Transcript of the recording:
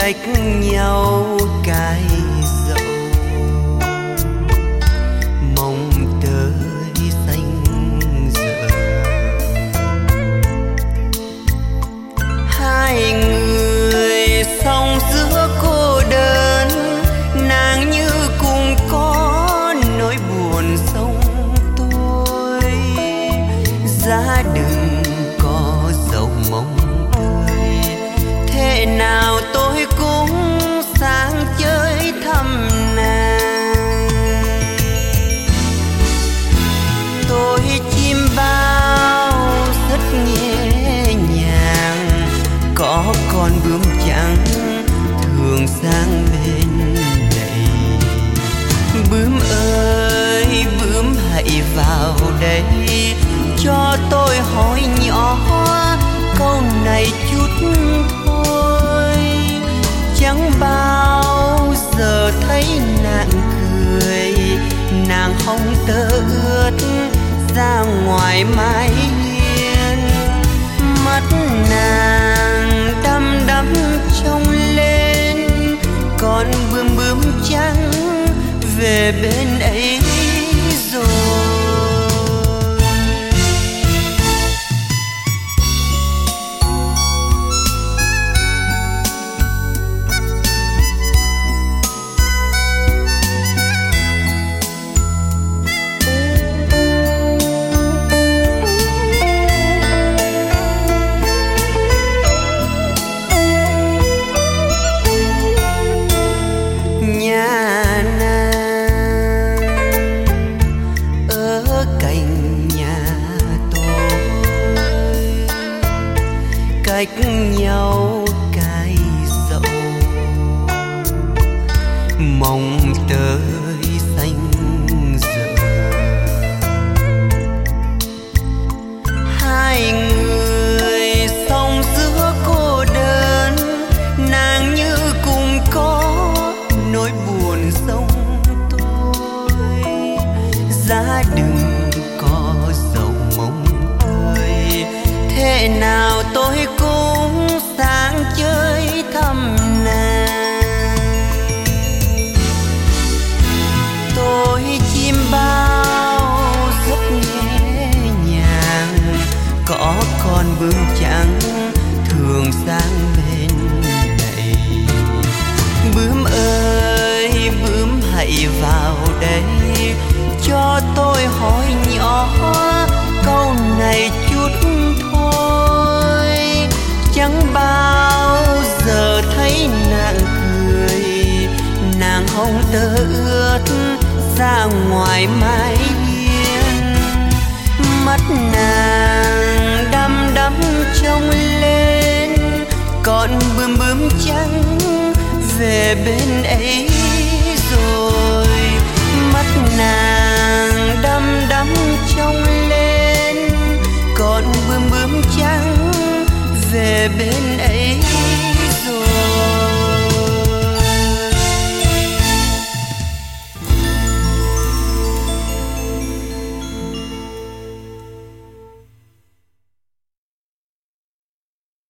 cách nhau cái dậu, mong tới xanh giờ. Hai người song giữa cô đơn, nàng như cùng có nỗi buồn sống tôi. Giá đừng có dầu mong tươi, thế nào tôi cũng sang chơi thăm nàng. Tôi chim bao rất nhẹ nhàng, có con bướm trắng thường sang bên đây. Bướm ơi bướm hãy vào đây, cho tôi hỏi nhỏ câu này chút thôi. Chẳng bao giờ thấy nàng cười, nàng hồng tơ ướt ra ngoài mái hiên. Mắt nàng đăm đắm trông lên, con bướm bướm trắng về bên ấy rồi. Cách nhau cái dậu, mong tới xanh giờ. Hai người song giữa cô đơn, nàng như cùng có nỗi buồn sống tôi. Giá đừng có dầu mong ơi, thế nào tôi cũng sang chơi thăm nàng. Tôi chim bao rất nhẹ nhàng, có con bướm trắng thường sang bên này. Bướm ơi bướm hãy vào đây, cho tôi hỏi nhỏ câu này chút thôi. Chẳng bao giờ thấy nàng cười, nàng hồng tơ ướt ra ngoài mái hiên. Mắt nàng đăm đắm trông lên, con bướm bướm trắng về bên ấy rồi. Mắt nàng đăm đắm trông lên, con bướm bướm trắng về bên ấy rồi.